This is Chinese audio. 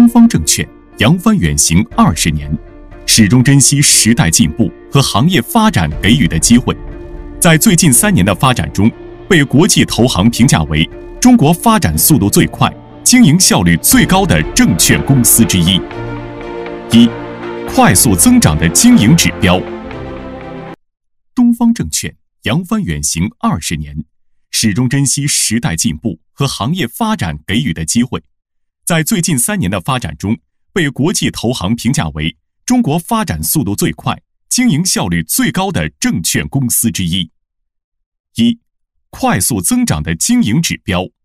东方证券扬帆远行20年，始终珍惜时代进步和行业发展给予的机会，在最近3年的发展中，被国际投行评价为中国发展速度最快、经营效率最高的证券公司之一。一、快速增长的经营指标。东方证券扬帆远行20年，始终珍惜时代进步和行业发展给予的机会，在最近3年的发展中，被国际投行评价为中国发展速度最快、经营效率最高的证券公司之一。一、快速增长的经营指标。